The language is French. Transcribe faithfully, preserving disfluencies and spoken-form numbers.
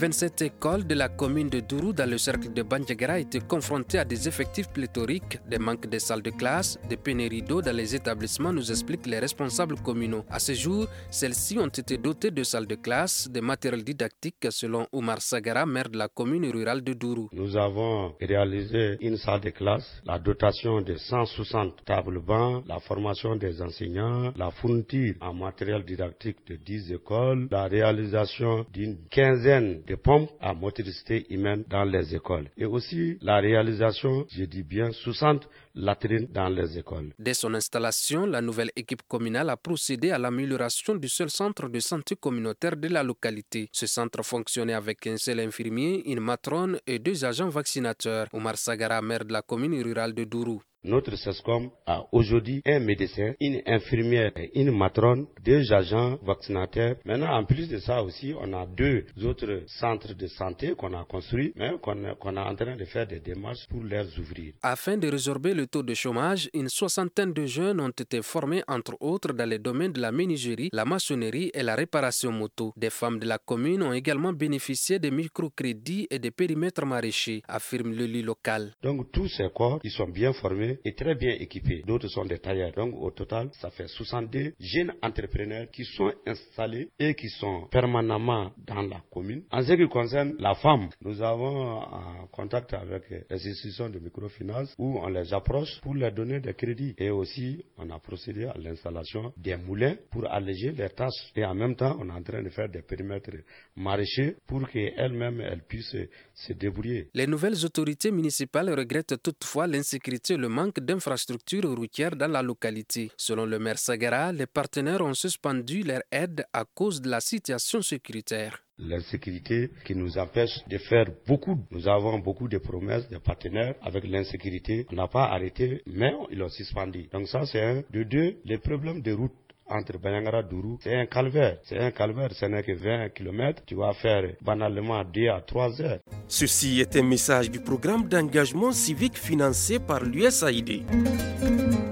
vingt-sept écoles de la commune de Dourou dans le cercle de Bandiagara étaient confrontées à des effectifs pléthoriques, des manques de salles de classe, des pénuries d'eau dans les établissements, nous expliquent les responsables communaux. À ce jour, celles-ci ont été dotées de salles de classe, de matériel didactique selon Oumar Sagara, maire de la commune rurale de Dourou. Nous avons réalisé une salle de classe, la dotation de cent soixante tables bancs, la formation des enseignants, la fourniture en matériel didactique de dix écoles, la réalisation d'une quinzaine de pompes à motricité humaine dans les écoles et aussi la réalisation, je dis bien, soixante latrines dans les écoles. Dès son installation, la nouvelle équipe communale a procédé à l'amélioration du seul centre de santé communautaire de la localité. Ce centre fonctionnait avec un seul infirmier, une matrone et deux agents vaccinateurs. Oumar Sagara, maire de la commune rurale de Dourou. Notre SESCOM a aujourd'hui un médecin, une infirmière et une matrone, deux agents vaccinateurs. Maintenant, en plus de ça aussi, on a deux autres centres de santé qu'on a construits, mais qu'on est, qu'on est en train de faire des démarches pour les ouvrir. Afin de résorber le taux de chômage, une soixantaine de jeunes ont été formés, entre autres, dans les domaines de la menuiserie, la maçonnerie et la réparation moto. Des femmes de la commune ont également bénéficié des microcrédits et des périmètres maraîchers, affirme le lit local. Donc, tous ces corps, ils sont bien formés et très bien équipés. D'autres sont des tailleurs. Donc au total, ça fait soixante-deux jeunes entrepreneurs qui sont installés et qui sont permanemment dans la commune. En ce qui concerne la femme, nous avons un contact avec les institutions de microfinance où on les approche pour leur donner des crédits. Et aussi, on a procédé à l'installation des moulins pour alléger les tâches. Et en même temps, on est en train de faire des périmètres maraîchers pour qu'elles-mêmes elles puissent se débrouiller. Les nouvelles autorités municipales regrettent toutefois l'insécurité et le manque d'infrastructures routières dans la localité. Selon le maire Sagara, les partenaires ont suspendu leur aide à cause de la situation sécuritaire. L'insécurité qui nous empêche de faire beaucoup. Nous avons beaucoup de promesses des partenaires avec l'insécurité. On n'a pas arrêté, mais ils l'ont suspendu. Donc ça, c'est un. De deux, les problèmes de route entre Bandiagara et Dourou, c'est un calvaire. C'est un calvaire, ce n'est que vingt kilomètres. Tu vas faire banalement deux à trois heures. Ceci est un message du programme d'engagement civique financé par l'U S A I D.